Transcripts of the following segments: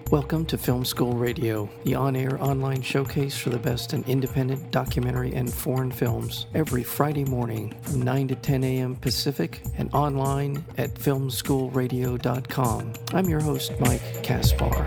Welcome to Film School Radio, the on-air online showcase for the best in independent documentary and foreign films, every Friday morning from 9 to 10 a.m. Pacific and online at filmschoolradio.com. I'm your host, Mike Kaspar.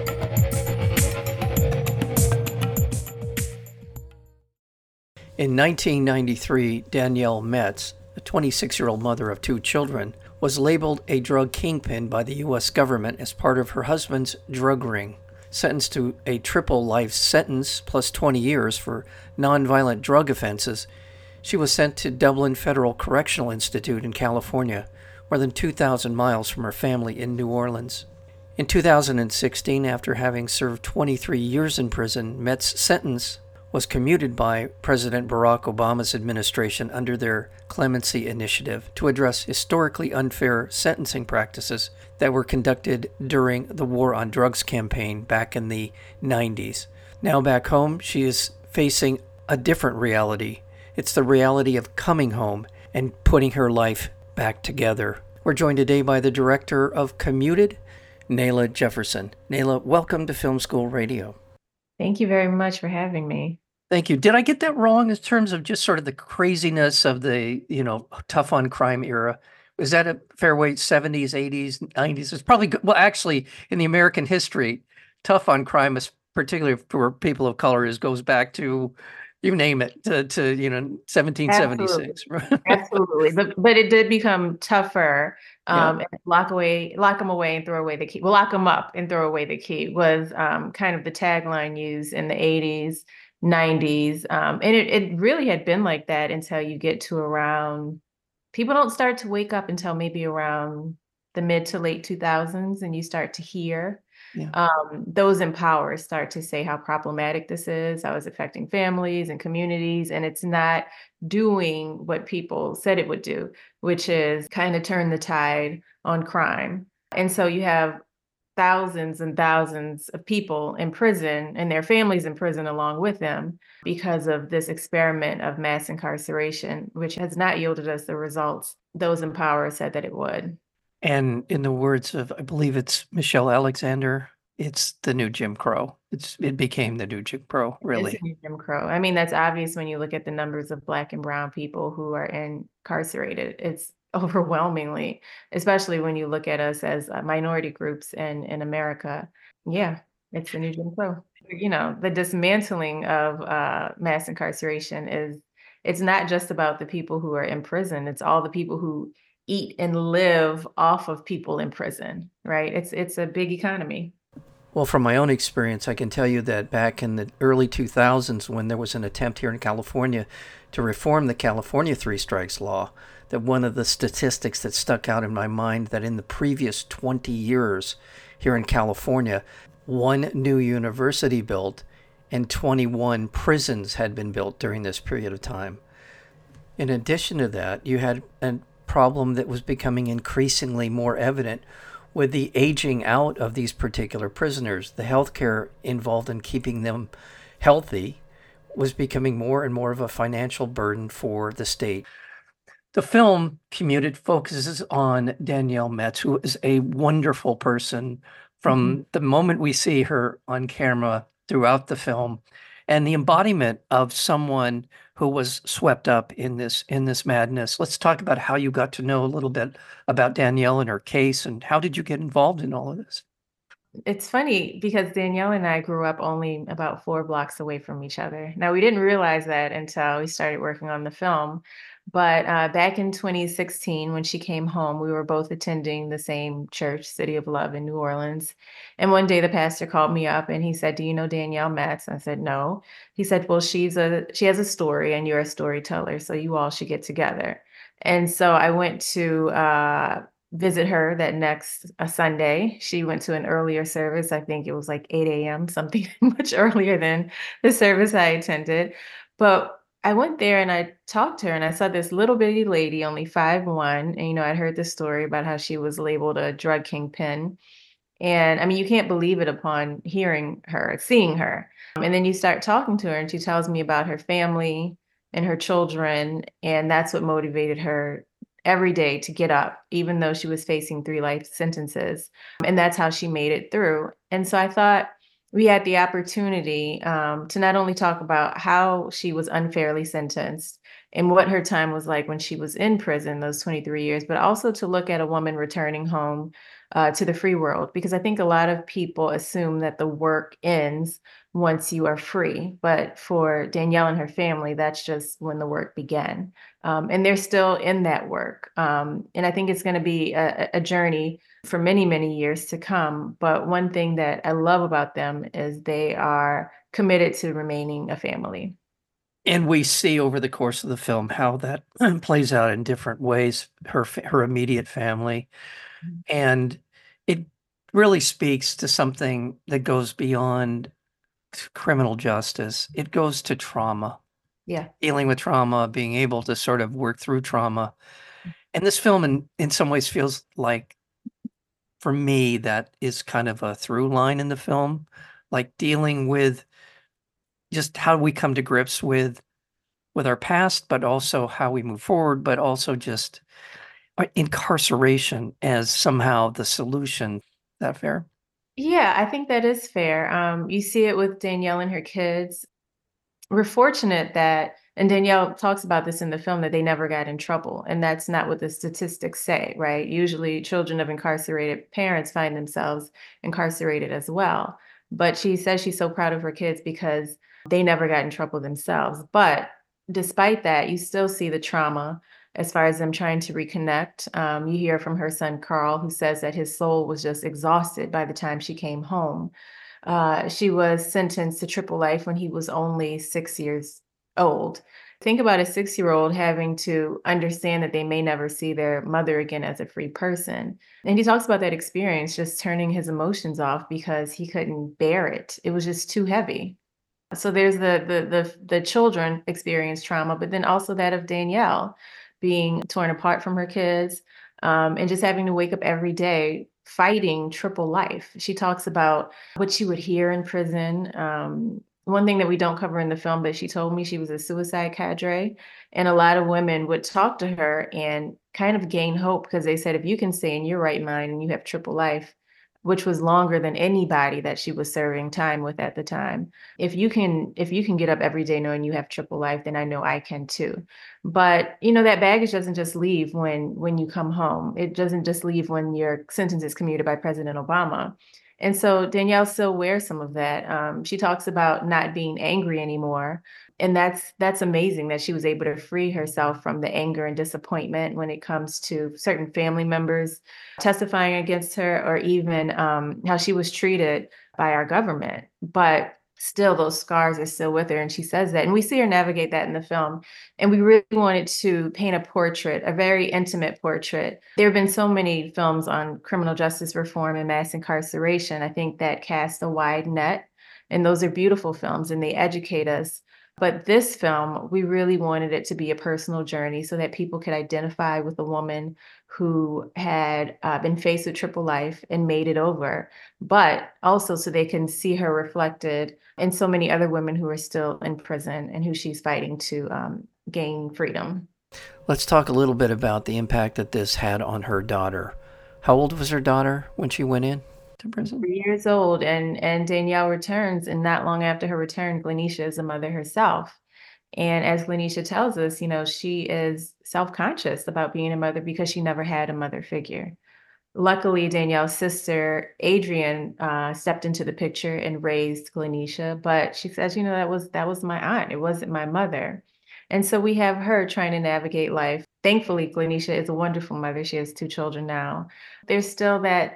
In 1993, Danielle Metz, a 26-year-old mother of two children, was labeled a drug kingpin by the U.S. government as part of her husband's drug ring. Sentenced to a triple life sentence plus 20 years for nonviolent drug offenses, she was sent to Dublin Federal Correctional Institute in California, more than 2,000 miles from her family in New Orleans. In 2016, after having served 23 years in prison, Metz's sentence was commuted by President Barack Obama's administration under their Clemency Initiative to address historically unfair sentencing practices that were conducted during the War on Drugs campaign back in the 90s. Now back home, she is facing a different reality. It's the reality of coming home and putting her life back together. We're joined today by the director of Commuted, Nayla Jefferson. Nayla, welcome to Film School Radio. Thank you very much for having me. Thank you. Did I get that wrong in terms of just sort of the craziness of the, tough on crime era? Is that a fair way? 70s, 80s, 90s? It's probably good. Well, actually, in the American history, tough on crime, is particularly for people of color, goes back to, you name it, to 1776. Absolutely. But it did become tougher. Yeah. Lock them away and throw away the key. Well, lock them up and throw away the key was kind of the tagline used in the 80s, 90s. And it really had been like that until you get to around, people don't start to wake up until maybe around the mid to late 2000s, and you start to hear those in power start to say how problematic this is, how it's affecting families and communities, and it's not doing what people said it would do, which is kind of turn the tide on crime. And so you have thousands and thousands of people in prison and their families in prison along with them because of this experiment of mass incarceration, which has not yielded us the results those in power said that it would. And in the words of, I believe it's Michelle Alexander, it's the new Jim Crow. It became the new Jim Crow, really. It's the new Jim Crow. I mean, that's obvious when you look at the numbers of Black and brown people who are incarcerated. It's overwhelmingly, especially when you look at us as minority groups in America. Yeah, it's the new Jim Crow. The dismantling of mass incarceration it's not just about the people who are in prison. It's all the people who eat and live off of people in prison, right? It's a big economy. Well, from my own experience, I can tell you that back in the early 2000s, when there was an attempt here in California to reform the California three strikes law, that one of the statistics that stuck out in my mind, that in the previous 20 years here in California, one new university built and 21 prisons had been built during this period of time. In addition to that, you had a problem that was becoming increasingly more evident with the aging out of these particular prisoners. The healthcare involved in keeping them healthy was becoming more and more of a financial burden for the state. The film Commuted focuses on Danielle Metz, who is a wonderful person from the moment we see her on camera throughout the film, and the embodiment of someone who was swept up in this madness. Let's talk about how you got to know a little bit about Danielle and her case, and how did you get involved in all of this? It's funny because Danielle and I grew up only about 4 blocks away from each other. Now, we didn't realize that until we started working on the film. But back in 2016, when she came home, we were both attending the same church, City of Love in New Orleans. And one day the pastor called me up and he said, "Do you know Danielle Metz?" I said, "No." He said, "Well, she has a story and you're a storyteller, so you all should get together." And so I went to visit her that next Sunday. She went to an earlier service. I think it was like 8 a.m., something much earlier than the service I attended. But I went there and I talked to her and I saw this little bitty lady, only 5'1". And, I'd heard this story about how she was labeled a drug kingpin. And I mean, you can't believe it upon hearing her, seeing her. And then you start talking to her and she tells me about her family and her children. And that's what motivated her every day to get up, even though she was facing 3 life sentences. And that's how she made it through. And so I thought we had the opportunity to not only talk about how she was unfairly sentenced and what her time was like when she was in prison, those 23 years, but also to look at a woman returning home to the free world. Because I think a lot of people assume that the work ends once you are free. But for Danielle and her family, that's just when the work began. And they're still in that work. And I think it's going to be a journey for many, many years to come. But one thing that I love about them is they are committed to remaining a family. And we see over the course of the film how that plays out in different ways, her immediate family. And it really speaks to something that goes beyond criminal justice. It goes to trauma, Yeah. dealing with trauma, being able to sort of work through trauma. And this film in some ways feels like, for me, that is kind of a through line in the film, like dealing with just how we come to grips with our past, but also how we move forward, but also just incarceration as somehow the solution. Is that fair? Yeah, I think that is fair. You see it with Danielle and her kids. We're fortunate that, and Danielle talks about this in the film, that they never got in trouble. And that's not what the statistics say, right? Usually, children of incarcerated parents find themselves incarcerated as well. But she says she's so proud of her kids because they never got in trouble themselves. But despite that, you still see the trauma as far as them trying to reconnect. You hear from her son, Carl, who says that his soul was just exhausted by the time she came home. She was sentenced to triple life when he was only 6 years old. Think about a 6-year-old having to understand that they may never see their mother again as a free person. And he talks about that experience, just turning his emotions off because he couldn't bear it. It was just too heavy. So there's the children experience trauma, but then also that of Danielle being torn apart from her kids, and just having to wake up every day fighting triple life. She talks about what she would hear in prison. One thing that we don't cover in the film, but she told me she was a suicide cadre, and a lot of women would talk to her and kind of gain hope because they said, if you can stay in your right mind and you have triple life, which was longer than anybody that she was serving time with at the time, if you can get up every day knowing you have triple life, then I know I can too. But that baggage doesn't just leave when you come home. It doesn't just leave when your sentence is commuted by President Obama. And so Danielle still wears some of that. She talks about not being angry anymore, and that's amazing that she was able to free herself from the anger and disappointment when it comes to certain family members testifying against her, or even how she was treated by our government. But still, those scars are still with her. And she says that. And we see her navigate that in the film. And we really wanted to paint a portrait, a very intimate portrait. There have been so many films on criminal justice reform and mass incarceration, I think, that cast a wide net. And those are beautiful films and they educate us. But this film, we really wanted it to be a personal journey so that people could identify with a woman who had been faced with triple life and made it over, but also so they can see her reflected in so many other women who are still in prison and who she's fighting to gain freedom. Let's talk a little bit about the impact that this had on her daughter. How old was her daughter when she went in to prison? 3 years old, and Danielle returns, and not long after her return, Glenisha is a mother herself. And as Glenisha tells us, she is self-conscious about being a mother because she never had a mother figure. Luckily, Danielle's sister, Adrienne, stepped into the picture and raised Glenisha, but she says, that was my aunt. It wasn't my mother. And so we have her trying to navigate life. Thankfully, Glenisha is a wonderful mother. She has 2 children now. There's still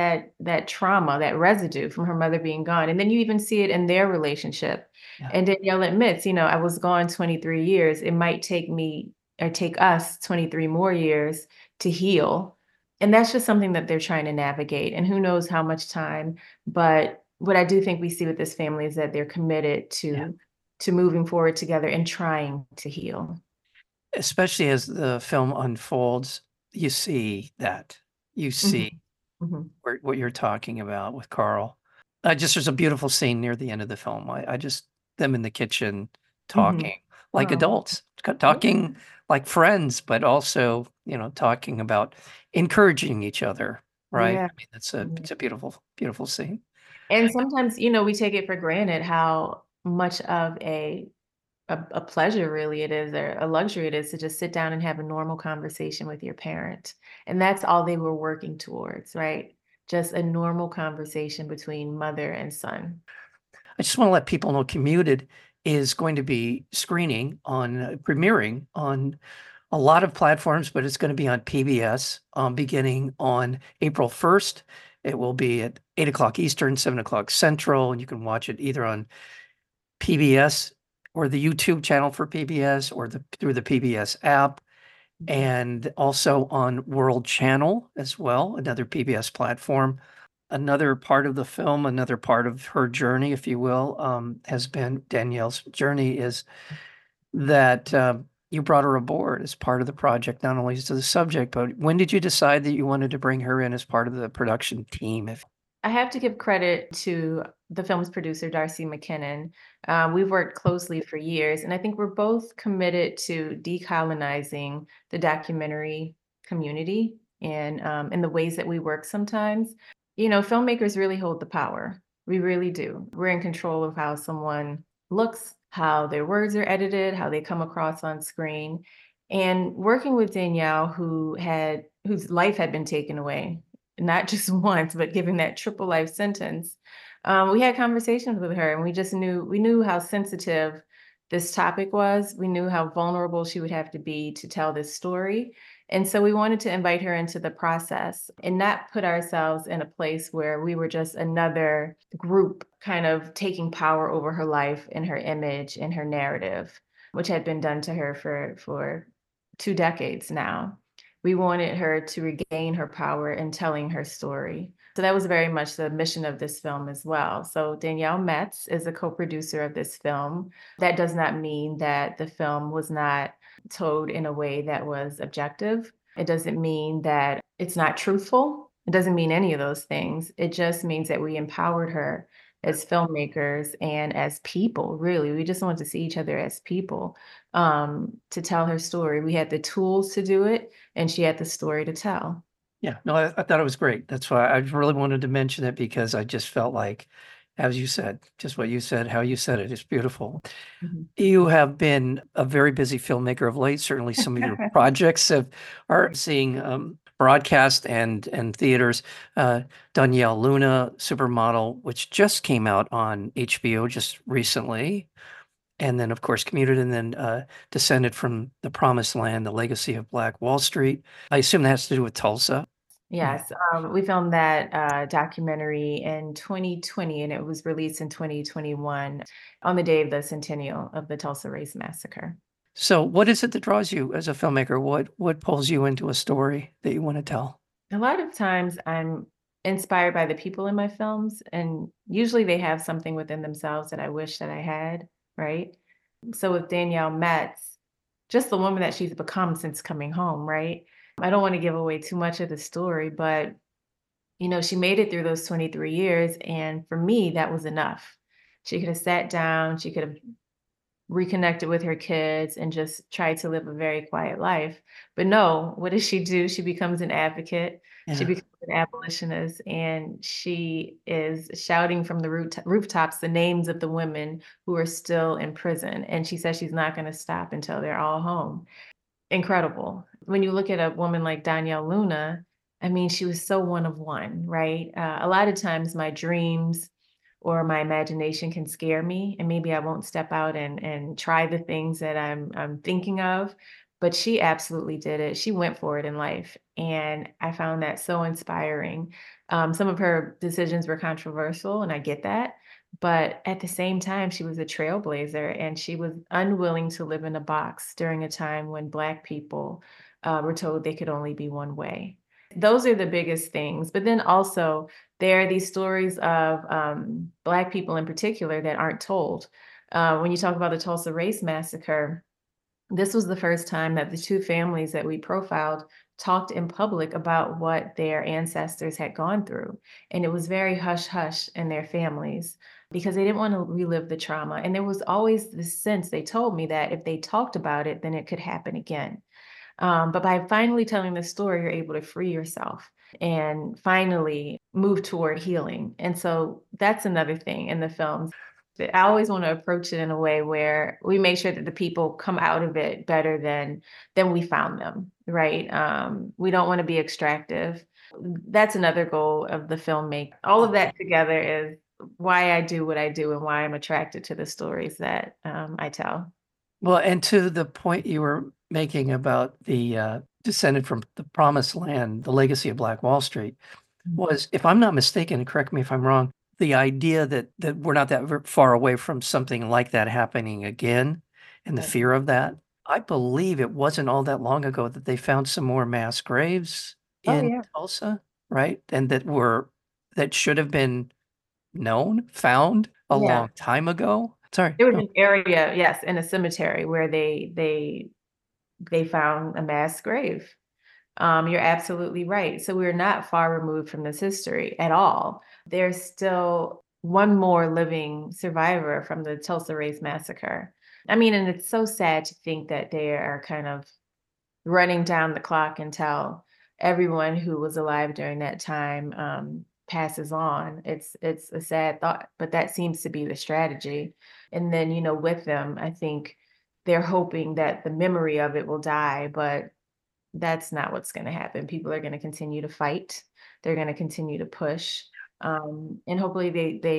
that trauma, that residue from her mother being gone. And then you even see it in their relationship. Yeah. And Danielle admits, I was gone 23 years. It might take me or take us 23 more years to heal. And that's just something that they're trying to navigate. And who knows how much time. But what I do think we see with this family is that they're committed Yeah. to moving forward together and trying to heal. Especially as the film unfolds, you see that. You Mhm, see mhm, what you're talking about with Carl. There's a beautiful scene near the end of the film. I just, them in the kitchen mhm. talking like Oh, adults, talking like friends, but also talking about encouraging each other, right? Yeah. I mean, it's a beautiful, beautiful scene. And sometimes, we take it for granted how much of a pleasure really it is, or a luxury it is to just sit down and have a normal conversation with your parent. And that's all they were working towards, right? Just a normal conversation between mother and son. I just want to let people know Commuted is going to be premiering on a lot of platforms, but it's going to be on PBS beginning on April 1st. It will be at 8 o'clock Eastern, 7 o'clock Central, and you can watch it either on PBS or the YouTube channel for PBS or through the PBS app, Mhm. and also on World Channel as well, another PBS platform. Another part of the film, another part of her journey, if you will, has been Danielle's journey is that you brought her aboard as part of the project, not only to the subject, but when did you decide that you wanted to bring her in as part of the production team? If I have to give credit to the film's producer, Darcy McKinnon. We've worked closely for years, and I think we're both committed to decolonizing the documentary community and in the ways that we work sometimes. Filmmakers really hold the power. We really do. We're in control of how someone looks, how their words are edited, how they come across on screen. And working with Danielle, whose life had been taken away not just once, but giving that triple life sentence, we had conversations with her and we knew how sensitive this topic was. We knew how vulnerable she would have to be to tell this story. And so we wanted to invite her into the process and not put ourselves in a place where we were just another group kind of taking power over her life and her image and her narrative, which had been done to her for 2 decades now. We wanted her to regain her power in telling her story. So that was very much the mission of this film as well. So Danielle Metz is a co-producer of this film. That does not mean that the film was not told in a way that was objective. It doesn't mean that it's not truthful. It doesn't mean any of those things. It just means that we empowered her as filmmakers and as people, really. We just wanted to see each other as people, to tell her story. We had the tools to do it, and she had the story to tell. Yeah, no, I thought it was great. That's why I really wanted to mention it because I just felt like, as you said, just what you said, how you said it is beautiful. Mhm. You have been a very busy filmmaker of late. Certainly, some of your projects are seeing broadcast and theaters. Danielle Luna, Supermodel, which just came out on HBO just recently, and then of course Commuted, and then Descended from the Promised Land: The Legacy of Black Wall Street. I assume that has to do with Tulsa. Yeah. Yes, we filmed that documentary in 2020, and it was released in 2021 on the day of the centennial of the Tulsa Race Massacre. So, what is it that draws you as a filmmaker? What pulls you into a story that you want to tell? A lot of times I'm inspired by the people in my films, and usually they have something within themselves that I wish that I had, right? So with Danielle Metz, just the woman that she's become since coming home, right? I don't want to give away too much of the story, but she made it through those 23 years. And for me, that was enough. She could have sat down, she could have reconnected with her kids and just tried to live a very quiet life. But no, what does she do? She becomes an advocate. She Yeah. becomes an abolitionist, and she is shouting from the rooftops the names of the women who are still in prison. And she says she's not going to stop until they're all home. Incredible. When you look at a woman like Danielle Luna, I mean, she was so one of one, right? A lot of times my dreams or my imagination can scare me, and maybe I won't step out and try the things that I'm thinking of, but she absolutely did it. She went for it in life, and I found that so inspiring. Some of her decisions were controversial, and I get that, but at the same time, she was a trailblazer, and she was unwilling to live in a box during a time when Black people were told they could only be one way. Those are the biggest things. But then also, there are these stories of Black people in particular that aren't told. When you talk about the Tulsa Race Massacre, this was the first time that the two families that we profiled talked in public about what their ancestors had gone through. And it was very hush hush in their families because they didn't want to relive the trauma. And there was always this sense, they told me, that if they talked about it, then it could happen again. But by finally telling the story, you're able to free yourself and finally move toward healing. And so that's another thing in the films. That I always want to approach it in a way where we make sure that the people come out of it better than we found them, right? We don't want to be extractive. That's another goal of the filmmaker. All of that together is why I do what I do and why I'm attracted to the stories that I tell. Well, and to the point you were making about the descendant from the Promised Land, the legacy of Black Wall Street, was, if I'm not mistaken, and correct me if I'm wrong, the idea that we're not that far away from something like that happening again, and the Right. fear of that. I believe it wasn't all that long ago that they found some more mass graves Oh in yeah. Tulsa, right? And that should have been found a Yeah. long time ago. Sorry. There was No. an area, yes, in a cemetery where they found a mass grave. You're absolutely right. So we're not far removed from this history at all. There's still one more living survivor from the Tulsa Race Massacre. I mean, and it's so sad to think that they are kind of running down the clock until everyone who was alive during that time passes on. It's a sad thought, but that seems to be the strategy. And then, with them, I think they're hoping that the memory of it will die, but that's not what's going to happen. People are going to continue to fight. They're going to continue to push, and hopefully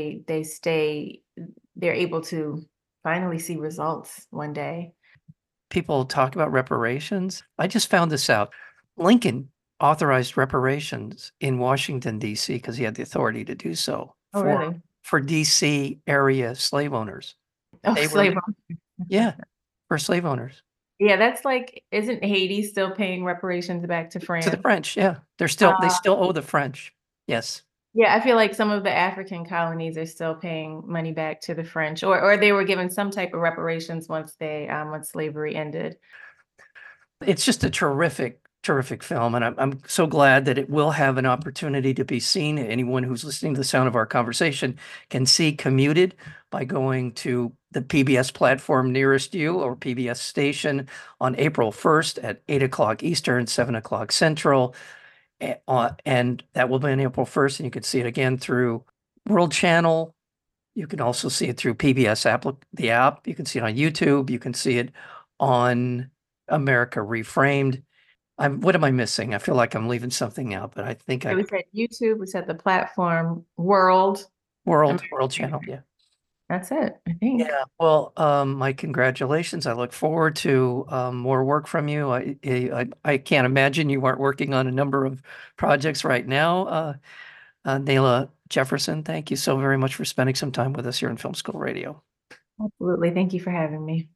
they're able to finally see results one day. People talk about reparations. I just found this out. Lincoln authorized reparations in Washington, D.C., because he had the authority to do so Oh, really? for D.C. area slave owners. Oh, They were, slave. yeah, for slave owners. Yeah, that's like, isn't Haiti still paying reparations back to To the France? French, yeah. They Uh, still owe the French. Yes. yeah, I feel like some of the African colonies are still paying money back to the French, or they were given some type of reparations once slavery ended. It's just a terrific film, and I'm so glad that it will have an opportunity to be seen. Anyone who's listening to the sound of our conversation can see Commuted by going to the PBS platform nearest you or PBS station on April 1st at 8 o'clock Eastern, 7 o'clock Central. And that will be on April 1st, and you can see it again through World Channel. You can also see it through PBS the app. You can see it on YouTube. You can see it on America Reframed. What am I missing? I feel like I'm leaving something out, but I think So we said YouTube, we said the platform, World. World Channel, yeah. That's it, I think. Yeah. Well, my congratulations. I look forward to more work from you. I can't imagine you aren't working on a number of projects right now. Nayla Jefferson, thank you so very much for spending some time with us here in Film School Radio. Absolutely. Thank you for having me.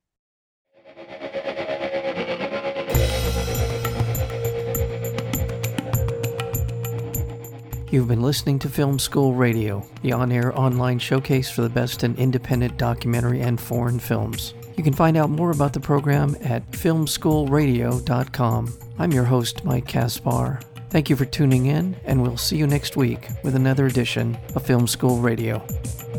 You've been listening to Film School Radio, the on-air online showcase for the best in independent documentary and foreign films. You can find out more about the program at filmschoolradio.com. I'm your host, Mike Kaspar. Thank you for tuning in, and we'll see you next week with another edition of Film School Radio.